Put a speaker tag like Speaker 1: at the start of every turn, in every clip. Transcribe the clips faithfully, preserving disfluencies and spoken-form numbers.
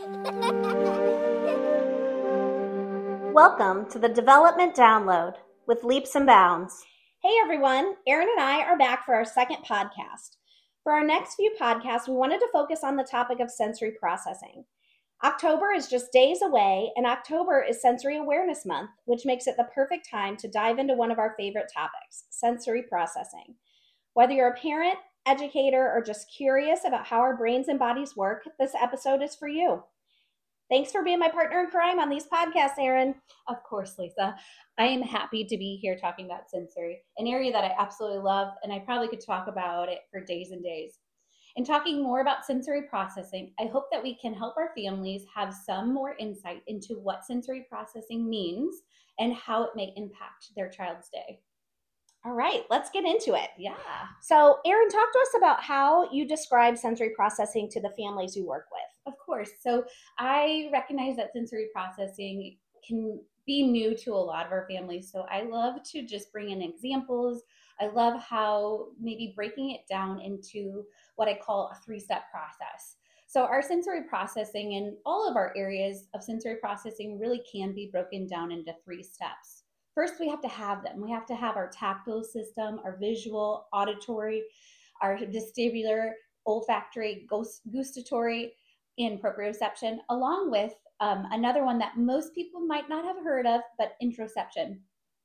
Speaker 1: Welcome to the Development Download with Leaps and Bounds.
Speaker 2: Hey everyone, Erin and I are back for our second podcast. For our next few podcasts, we wanted to focus on the topic of sensory processing. October is just days away, and October is Sensory Awareness Month, which makes it the perfect time to dive into one of our favorite topics, sensory processing. Whether you're a parent, educator, or just curious about how our brains and bodies work, this episode is for you. Thanks for being my partner in crime on these podcasts, Erin.
Speaker 3: Of course, Lisa. I am happy to be here talking about sensory, an area that I absolutely love, and I probably could talk about it for days and days. In talking more about sensory processing, I hope that we can help our families have some more insight into what sensory processing means and how it may impact their child's day.
Speaker 2: All right, let's get into it.
Speaker 3: Yeah.
Speaker 2: So, Erin, talk to us about how you describe sensory processing to the families you work with.
Speaker 3: Of course. So I recognize that sensory processing can be new to a lot of our families. So I love to just bring in examples. I love how maybe breaking it down into what I call a three-step process. So our sensory processing and all of our areas of sensory processing really can be broken down into three steps. First, we have to have them. We have to have our tactile system, our visual, auditory, our vestibular, olfactory, gustatory, and proprioception, along with um, another one that most people might not have heard of, but interoception.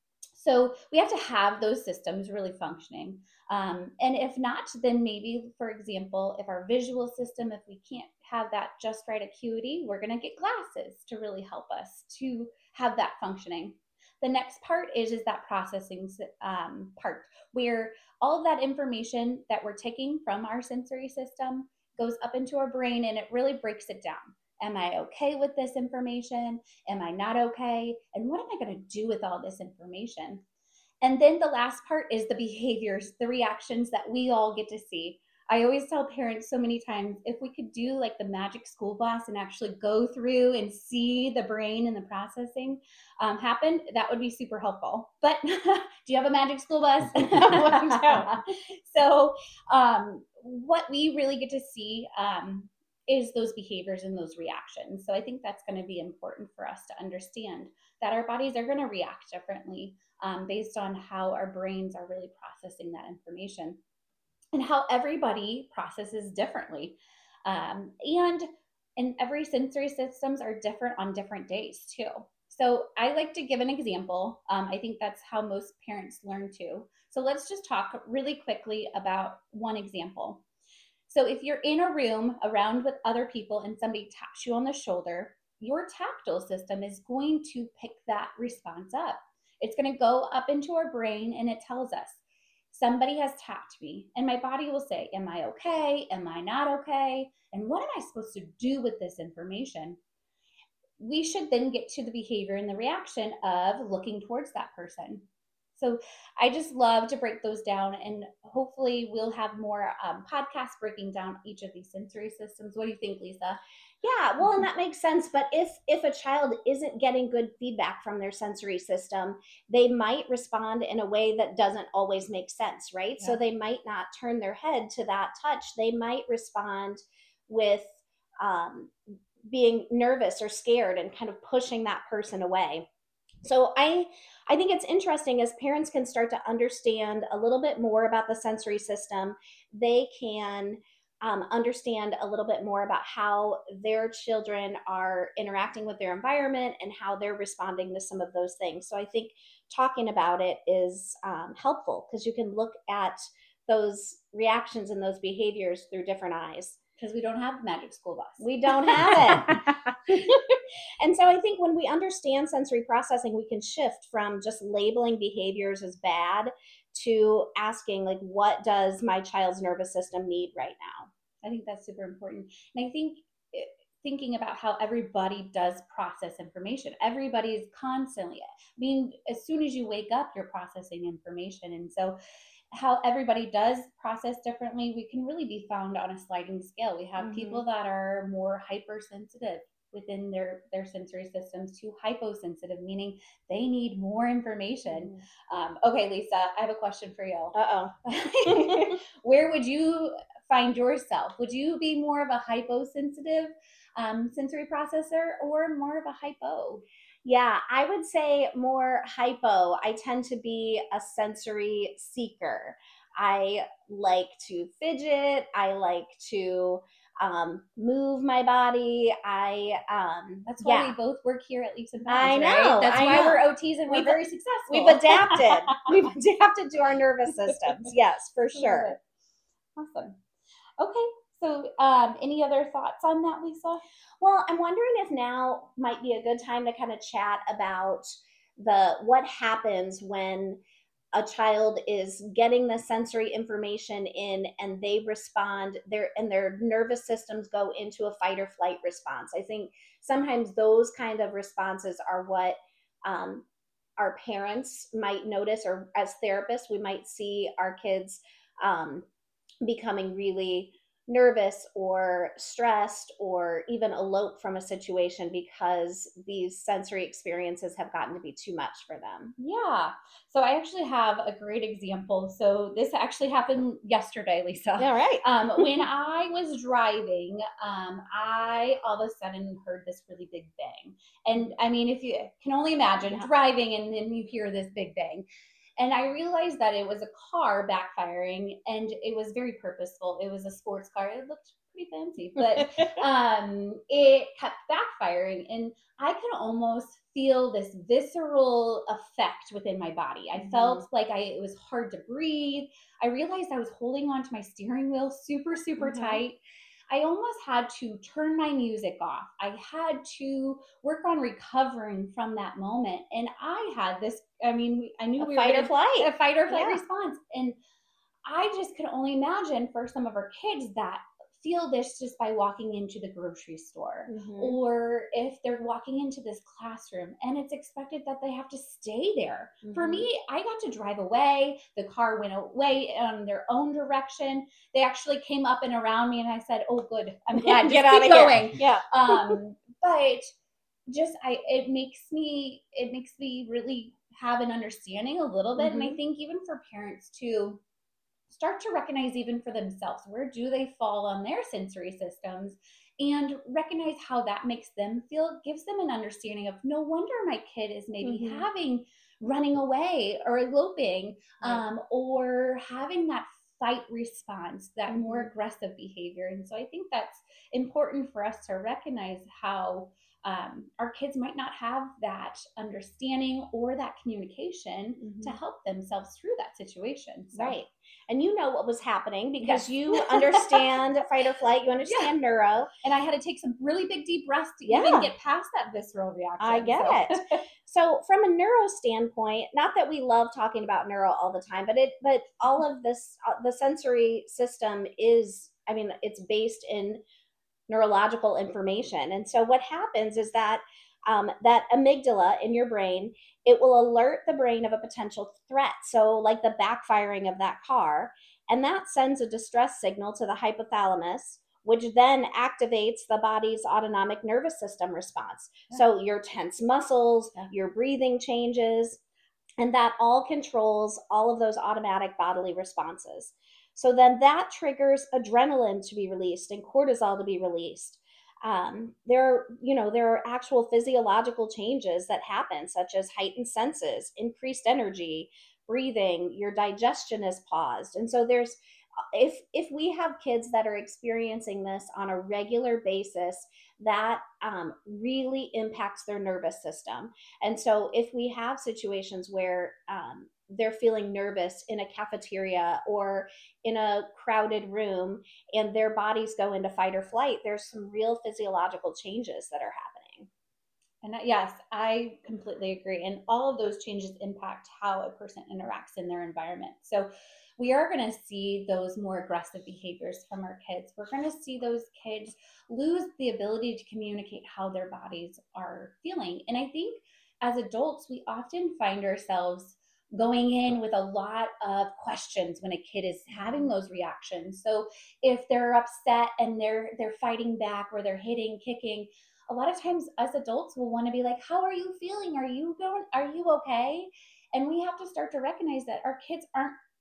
Speaker 3: So we have to have those systems really functioning. Um, and if not, then maybe, for example, if our visual system, if we can't have that just right acuity, we're going to get glasses to really help us to have that functioning. The next part is, is that processing um, part, where all of that information that we're taking from our sensory system goes up into our brain and it really breaks it down. Am I okay with this information? Am I not okay? And what am I going to do with all this information? And then the last part is the behaviors, the reactions that we all get to see. I always tell parents so many times, if we could do like the magic school bus and actually go through and see the brain and the processing um, happen, that would be super helpful. But do you have a magic school bus? So um, what we really get to see um, is those behaviors and those reactions. So I think that's going to be important for us to understand that our bodies are going to react differently um, based on how our brains are really processing that information, and how everybody processes differently. Um, and and every sensory systems are different on different days too. So I like to give an example. Um, I think that's how most parents learn too. So let's just talk really quickly about one example. So if you're in a room around with other people and somebody taps you on the shoulder, your tactile system is going to pick that response up. It's going to go up into our brain and it tells us, somebody has tapped me, and my body will say, am I okay? Am I not okay? And what am I supposed to do with this information? We should then get to the behavior and the reaction of looking towards that person. So I just love to break those down, and hopefully we'll have more um, podcasts breaking down each of these sensory systems. What do you think, Lisa?
Speaker 2: Yeah, well, and that makes sense. But if if a child isn't getting good feedback from their sensory system, they might respond in a way that doesn't always make sense, right? Yeah. So they might not turn their head to that touch. They might respond with um, being nervous or scared and kind of pushing that person away. So I I think it's interesting as parents can start to understand a little bit more about the sensory system. They can um, understand a little bit more about how their children are interacting with their environment and how they're responding to some of those things. So I think talking about it is um, helpful because you can look at those reactions and those behaviors through different eyes.
Speaker 3: Because we don't have the magic school bus.
Speaker 2: We don't have it. And so I think when we understand sensory processing, we can shift from just labeling behaviors as bad to asking, like, what does my child's nervous system need right now?
Speaker 3: I think that's super important. And I think it, thinking about how everybody does process information. Everybody is constantly, I mean, as soon as you wake up, you're processing information. And so how everybody does process differently, we can really be found on a sliding scale. We have mm-hmm. people that are more hypersensitive within their, their sensory systems to hyposensitive, meaning they need more information. Mm-hmm. Um, okay, Lisa, I have a question for you.
Speaker 2: Uh-oh.
Speaker 3: Where would you find yourself? Would you be more of a hyposensitive um, sensory processor or more of a hypo?
Speaker 2: Yeah, I would say more hypo. I tend to be a sensory seeker. I like to fidget. I like to um, move my body. I, um,
Speaker 3: That's why
Speaker 2: yeah,
Speaker 3: we both work here at Leaps and
Speaker 2: I
Speaker 3: Bounds, right?
Speaker 2: know.
Speaker 3: That's
Speaker 2: I
Speaker 3: why
Speaker 2: know.
Speaker 3: we're O Ts and we're
Speaker 2: We've-
Speaker 3: very successful.
Speaker 2: We've adapted. We've adapted to our nervous systems. Yes, for sure.
Speaker 3: Awesome. Okay. So, um, any other thoughts on that, Lisa?
Speaker 2: Well, I'm wondering if now might be a good time to kind of chat about the what happens when a child is getting the sensory information in and they respond their and their nervous systems go into a fight or flight response. I think sometimes those kind of responses are what um, our parents might notice, or as therapists we might see our kids um, becoming really nervous or stressed or even elope from a situation because these sensory experiences have gotten to be too much for them.
Speaker 3: Yeah. So I actually have a great example. So this actually happened yesterday, Lisa.
Speaker 2: All right.
Speaker 3: Um, when I was driving, um, I all of a sudden heard this really big bang. And I mean, if you can only imagine
Speaker 2: Yeah.
Speaker 3: driving and then you hear this big bang. And I realized that it was a car backfiring and it was very purposeful. It was a sports car. It looked pretty fancy, but um, it kept backfiring. And I could almost feel this visceral effect within my body. I
Speaker 2: Mhm.
Speaker 3: felt like I, it was hard to breathe. I realized I was holding onto my steering wheel super, super
Speaker 2: Mhm.
Speaker 3: tight. I almost had to turn my music off. I had to work on recovering from that moment. And I had this, I mean, I knew
Speaker 2: A
Speaker 3: we
Speaker 2: fight
Speaker 3: were
Speaker 2: or
Speaker 3: gonna-
Speaker 2: flight.
Speaker 3: a fight or flight
Speaker 2: Yeah.
Speaker 3: response. And I just could only imagine for some of our kids that feel this just by walking into the grocery store,
Speaker 2: Mhm.
Speaker 3: or if they're walking into this classroom and it's expected that they have to stay there. For
Speaker 2: Mhm.
Speaker 3: me, I got to drive away. The car went away on their own direction. They actually came up and around me and I said, oh, good. I'm glad.
Speaker 2: Get
Speaker 3: Just
Speaker 2: out
Speaker 3: keep
Speaker 2: of
Speaker 3: going.
Speaker 2: here. Yeah.
Speaker 3: Um, but just I it makes me it makes me really have an understanding a little bit. And I
Speaker 2: Mhm.
Speaker 3: think even for parents too, start to recognize even for themselves, where do they fall on their sensory systems, and recognize how that makes them feel. Gives them an understanding of, no wonder my kid is maybe
Speaker 2: Mhm.
Speaker 3: having running away or eloping,
Speaker 2: Right.
Speaker 3: um, or having that fight response, that more
Speaker 2: Mhm.
Speaker 3: aggressive behavior. And so I think that's important for us to recognize how um, our kids might not have that understanding or that communication to
Speaker 2: Mhm.
Speaker 3: help themselves through that situation. So.
Speaker 2: Right. And you know what was happening because
Speaker 3: Yes.
Speaker 2: you understand fight or flight, you understand neuro.
Speaker 3: And I had to take some really big deep breaths to
Speaker 2: Yeah.
Speaker 3: even get past that visceral reaction.
Speaker 2: I get
Speaker 3: so.
Speaker 2: it. So from a neuro standpoint, not that we love talking about neuro all the time, but it but all of this uh, the sensory system is, I mean, it's based in neurological information. And so what happens is that um, that amygdala in your brain, it will alert the brain of a potential threat. So like the backfiring of that car, and that sends a distress signal to the hypothalamus, which then activates the body's autonomic nervous system response.
Speaker 3: Yeah.
Speaker 2: So your tense muscles,
Speaker 3: Yeah.
Speaker 2: your breathing changes, and that all controls all of those automatic bodily responses. So then that triggers adrenaline to be released and cortisol to be released. Um, there, you know, there are actual physiological changes that happen, such as heightened senses, increased energy, breathing, your digestion is paused. And so there's, if if we have kids that are experiencing this on a regular basis, that um, really impacts their nervous system. And so if we have situations where um, they're feeling nervous in a cafeteria or in a crowded room and their bodies go into fight or flight, there's some real physiological changes that are happening.
Speaker 3: And yes, I completely agree. And all of those changes impact how a person interacts in their environment. So we are going to see those more aggressive behaviors from our kids. We're going to see those kids lose the ability to communicate how their bodies are feeling. And I think as adults, we often find ourselves going in with a lot of questions when a kid is having those reactions. So if they're upset and they're they're fighting back, or they're hitting, kicking, a lot of times us adults will want to be like, how are you feeling? Are you going, are you okay? And we have to start to recognize that our kids aren't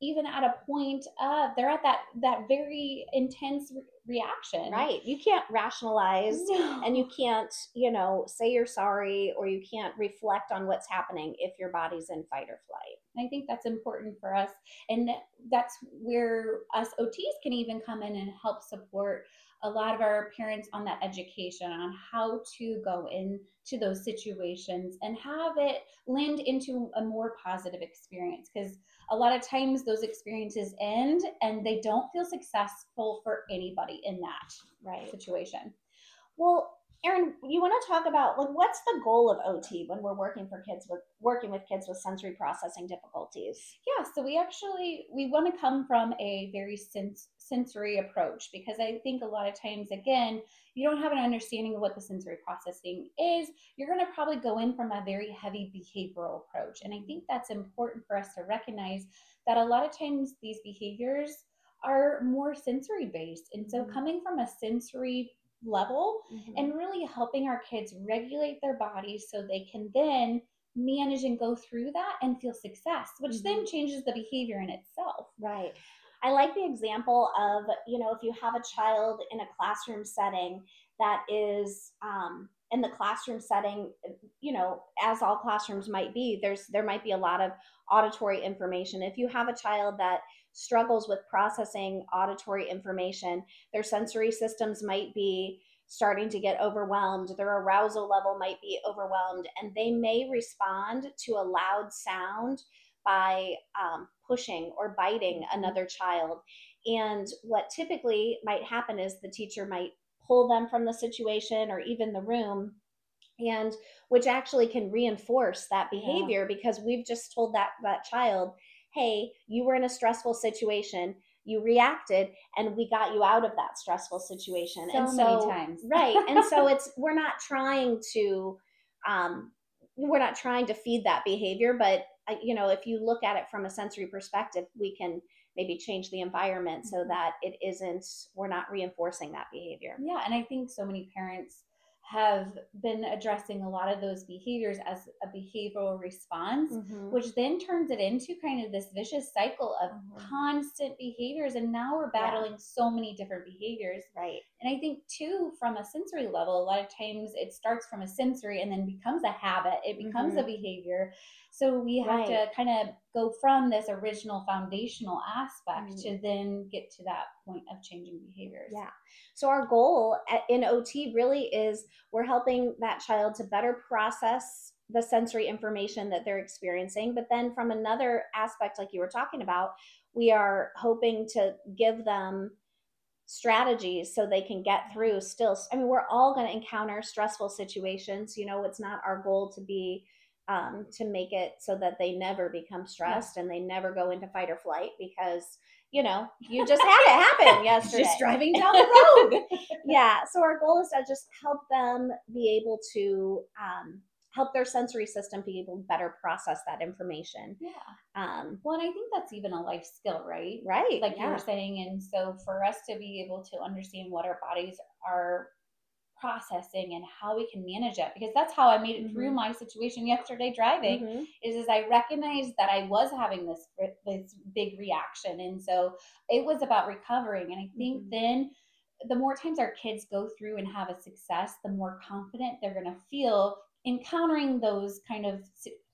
Speaker 3: even at a point of they're at that that very intense re- reaction.
Speaker 2: Right. You can't rationalize
Speaker 3: No.
Speaker 2: and you can't, you know, say you're sorry, or you can't reflect on what's happening if your body's in fight or flight.
Speaker 3: I think that's important for us. And that's where us O Ts can even come in and help support a lot of our parents on that education on how to go into those situations and have it land into a more positive experience. Because a lot of times those experiences end and they don't feel successful for anybody in that
Speaker 2: Right.
Speaker 3: situation.
Speaker 2: Well, Erin, you want to talk about, like, what's the goal of O T when we're working for kids with working with kids with sensory processing difficulties?
Speaker 3: Yeah, so we actually we want to come from a very sens- sensory approach, because I think a lot of times, again, you don't have an understanding of what the sensory processing is. You're going to probably go in from a very heavy behavioral approach, and I think that's important for us to recognize that a lot of times these behaviors are more sensory based, and so
Speaker 2: Mhm.
Speaker 3: coming from a sensory level
Speaker 2: Mhm.
Speaker 3: and really helping our kids regulate their bodies so they can then manage and go through that and feel success, which
Speaker 2: Mhm.
Speaker 3: then changes the behavior in itself.
Speaker 2: Right. I like the example of, you know, if you have a child in a classroom setting that is, um, in the classroom setting, you know, as all classrooms might be, there's there might be a lot of auditory information. If you have a child that struggles with processing auditory information, their sensory systems might be starting to get overwhelmed, their arousal level might be overwhelmed, and they may respond to a loud sound by um, pushing or biting another child. And what typically might happen is the teacher might pull them from the situation or even the room, and which actually can reinforce that behavior, yeah. Because we've just told that that child, hey, you were in a stressful situation, you reacted, and we got you out of that stressful situation.
Speaker 3: So
Speaker 2: and so
Speaker 3: many times.
Speaker 2: Right. And so it's we're not trying to um we're not trying to feed that behavior, but uh, you know, if you look at it from a sensory perspective, we can maybe change the environment so that it isn't, we're not reinforcing that behavior.
Speaker 3: Yeah, and I think so many parents have been addressing a lot of those behaviors as a behavioral response,
Speaker 2: Mhm.
Speaker 3: which then turns it into kind of this vicious cycle of
Speaker 2: Mhm.
Speaker 3: constant behaviors. And now we're battling so many different behaviors.
Speaker 2: Right.
Speaker 3: And I think, too, from a sensory level, a lot of times it starts from a sensory and then becomes a habit, it becomes
Speaker 2: Mhm.
Speaker 3: a behavior. So we have
Speaker 2: Right.
Speaker 3: to kind of go from this original foundational aspect
Speaker 2: Mhm.
Speaker 3: to then get to that point of changing behaviors.
Speaker 2: Yeah. So our goal at, in O T really is we're helping that child to better process the sensory information that they're experiencing. But then from another aspect, like you were talking about, we are hoping to give them strategies so they can get through still. I mean, we're all going to encounter stressful situations. You know, it's not our goal to be um, to make it so that they never become stressed and they never go into fight or flight, because you know, you just had it happen yesterday.
Speaker 3: Just driving down the road.
Speaker 2: Yeah. So our goal is to just help them be able to um, help their sensory system be able to better process that information.
Speaker 3: Yeah.
Speaker 2: Um,
Speaker 3: well, and I think that's even a life skill, right?
Speaker 2: Right.
Speaker 3: Like
Speaker 2: yeah.
Speaker 3: you were saying. And so for us to be able to understand what our bodies are processing and how we can manage it, because that's how I made it mm-hmm. through my situation yesterday driving, mm-hmm. is, is I recognized that I was having this, this big reaction. And so it was about recovering. And I think mm-hmm. then the more times our kids go through and have a success, the more confident they're going to feel encountering those kind of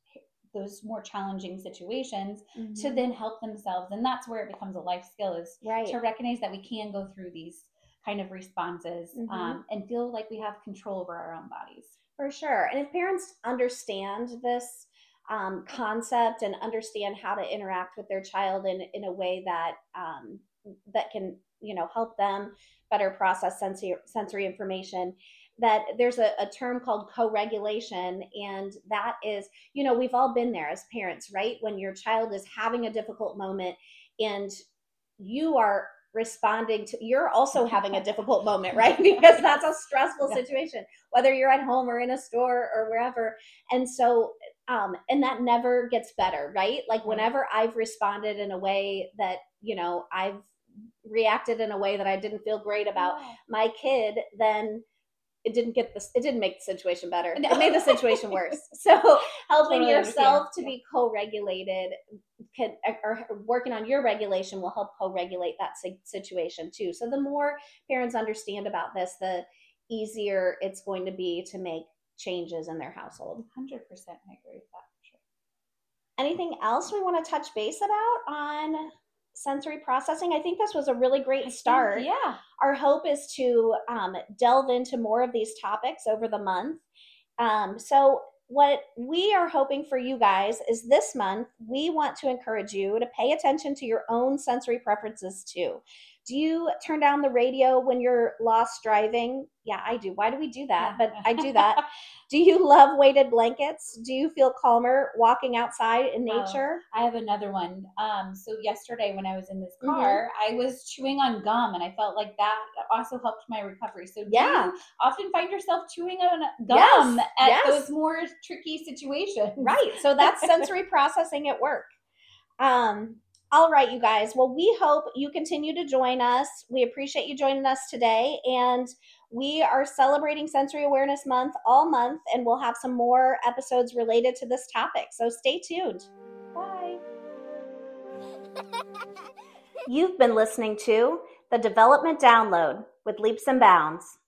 Speaker 3: those more challenging situations mm-hmm. to then help themselves. And that's where it becomes a life skill, is
Speaker 2: right.
Speaker 3: to recognize that we can go through these kind of responses mm-hmm. um, and feel like we have control over our own bodies.
Speaker 2: For sure. And if parents understand this um, concept and understand how to interact with their child in, in a way that um, that can, you know, help them better process sensory, sensory information, that there's a, a term called co-regulation. And that is, you know, we've all been there as parents, right? When your child is having a difficult moment and you are responding to, you're also having a difficult moment, right? Because that's a stressful yeah. situation, whether you're at home or in a store or wherever. And so, um, and that never gets better, right? Like whenever I've responded in a way that, you know, I've reacted in a way that I didn't feel great about yeah. my kid, then it didn't get this, it didn't make the situation better. No. It made the situation worse. So helping totally yourself to yeah. be co-regulated can, or working on your regulation will help co-regulate that situation too. So the more parents understand about this, the easier it's going to be to make changes in their household.
Speaker 3: one hundred percent I agree with that for sure.
Speaker 2: Anything else we want to touch base about on sensory processing? I think this was a really great start.
Speaker 3: Think, yeah.
Speaker 2: Our hope is to um, delve into more of these topics over the month. Um, so what we are hoping for you guys is this month, we want to encourage you to pay attention to your own sensory preferences too. Do you turn down the radio when you're lost driving? Yeah, I do. Why do we do that? But I do that. Do you love weighted blankets? Do you feel calmer walking outside in nature?
Speaker 3: Oh, I have another one. Um, so yesterday when I was in this car, mm-hmm. I was chewing on gum, and I felt like that also helped my recovery. So do yeah. you often find yourself chewing on gum yes. at yes. those more tricky situations?
Speaker 2: Right. So that's sensory processing at work. Um, all right, you guys. Well, we hope you continue to join us. We appreciate you joining us today. And we are celebrating Sensory Awareness Month all month, and we'll have some more episodes related to this topic. So stay tuned. Bye.
Speaker 1: You've been listening to The Development Download with Leaps and Bounds.